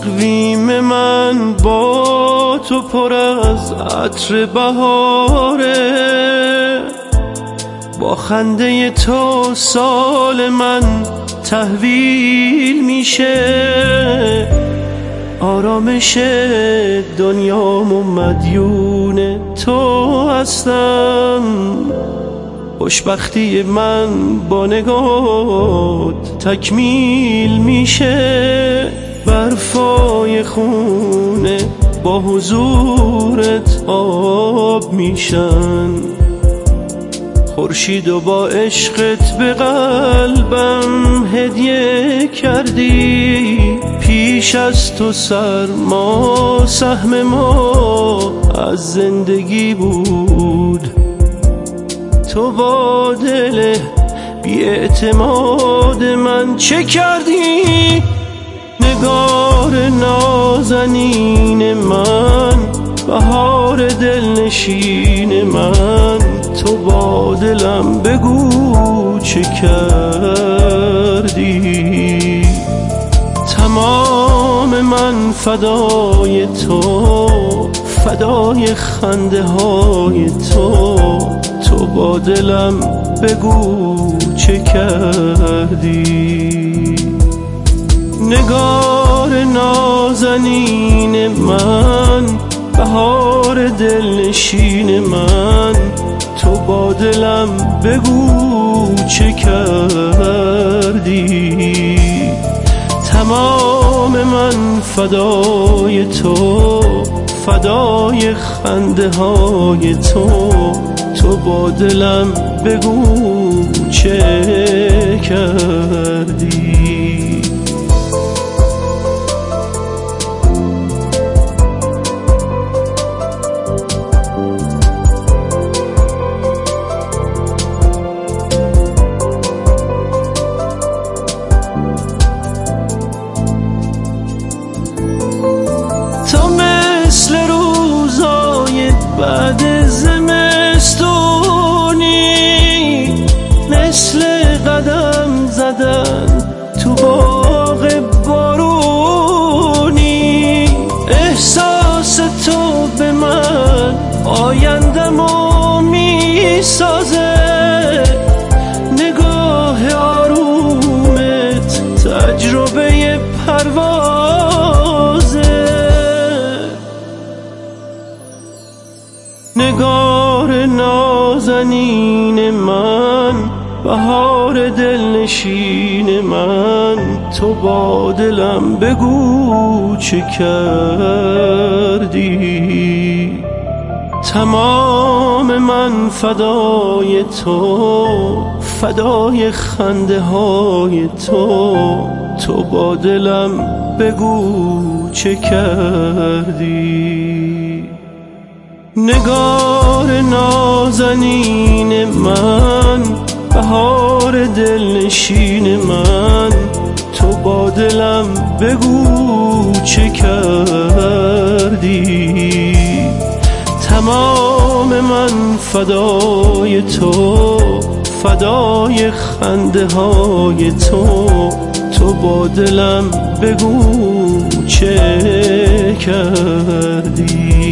تقویم من با تو پر از عطر بهاره، با خنده تو سال من تحویل میشه. آرامش دنیام و مدیون تو هستم، خوشبختی من با نگات تکمیل میشه. برفای خونه با حضورت آب میشن، خورشید و با عشقت به قلبم هدیه کردی. پیش از تو سرما سهم ما از زندگی بود، تو با دل بی اعتماد من چه کردی؟ نگار نازنین من، بهار دلنشین من، تو با دلم بگو چه کردی؟ تمام من فدای تو، فدای خنده های تو، تو با دلم بگو چه کردی؟ نگار نازنین من، بهار دلنشین من، تو با دلم بگو چه کردی؟ تمام من فدای تو، فدای خنده های تو، تو با دلم بگو چه کردی؟ تو مثل روزای بعد زمستونی، مثل قدم زدن تو باغ بارونی. احساس تو به من آیندمو میسازه، نگاه آرومت تجربه پروازه. نگار نازنین من، بهار دلنشین من، تو با دلم بگو چه کردی؟ تمام من فدای تو، فدای خنده های تو، تو با دلم بگو چه کردی؟ نگار نازنین من، بهار دلنشین من، تو با دلم بگو چه کردی؟ تمام من فدای تو، فدای خنده های تو، تو با دلم بگو چه کردی؟